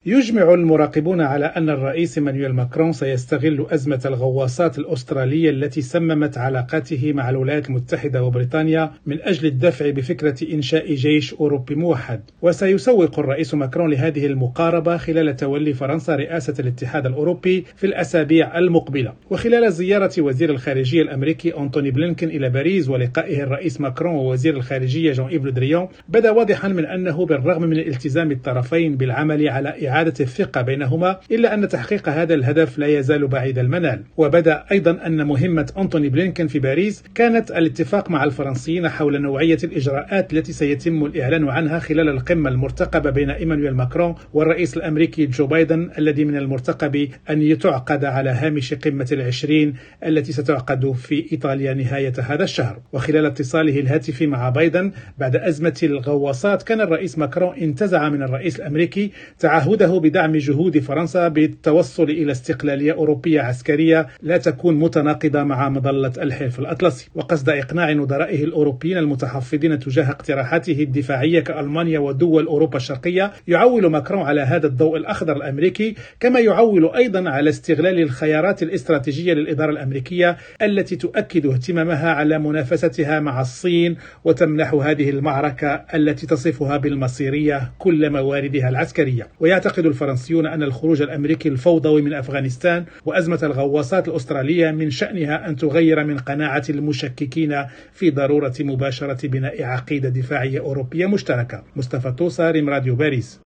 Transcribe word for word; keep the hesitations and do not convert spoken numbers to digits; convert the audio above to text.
يجمع المراقبون على أن الرئيس إيمانويل ماكرون سيستغل أزمة الغواصات الأسترالية التي سممت علاقاته مع الولايات المتحدة وبريطانيا من أجل الدفع بفكرة إنشاء جيش أوروبي موحد. وسيسوق الرئيس ماكرون لهذه المقاربة خلال تولي فرنسا رئاسة الاتحاد الأوروبي في الأسابيع المقبلة. وخلال زيارة وزير الخارجية الأمريكي أنتوني بلينكن إلى باريس ولقائه الرئيس ماكرون ووزير الخارجية جون إيف لو دريان، بدا واضحا من أنه بالرغم من الالتزام الطرفين بالعمل على إعادة الثقة بينهما، إلا أن تحقيق هذا الهدف لا يزال بعيد المنال. وبدأ أيضا أن مهمة أنتوني بلينكن في باريس كانت الاتفاق مع الفرنسيين حول نوعية الإجراءات التي سيتم الإعلان عنها خلال القمة المرتقبة بين إيمانويل ماكرون والرئيس الأمريكي جو بايدن، الذي من المرتقب أن تعقد على هامش قمة العشرين التي ستعقد في إيطاليا نهاية هذا الشهر. وخلال اتصاله الهاتفي مع بايدن بعد أزمة الغواصات، كان الرئيس ماكرون انتزع من الرئيس الأمريكي تعهده بدعم جهود فرنسا بالتوصل إلى استقلالية أوروبية عسكرية لا تكون متناقضة مع مظلة الحلف الأطلسي، وقصد إقناع نظرائه الأوروبيين المتحفظين تجاه اقتراحاته الدفاعية كألمانيا ودول أوروبا الشرقية. يعول ماكرون على هذا الضوء الأخضر الأمريكي، كما يعول أيضا على استغلال الخيارات الاستراتيجية للإدارة الأمريكية التي تؤكد اهتمامها على منافستها مع الصين وتمنح هذه المعركة التي تصفها بالمصيرية كل مواردها العسكرية. ويعتقد الفرنسيون أن الخروج الأمريكي الفوضوي من أفغانستان وأزمة الغواصات الأسترالية من شأنها أن تغير من قناعة المشككين في ضرورة مباشرة بناء عقيدة دفاعية أوروبية مشتركة. مصطفى توصى، ريم راديو باريس.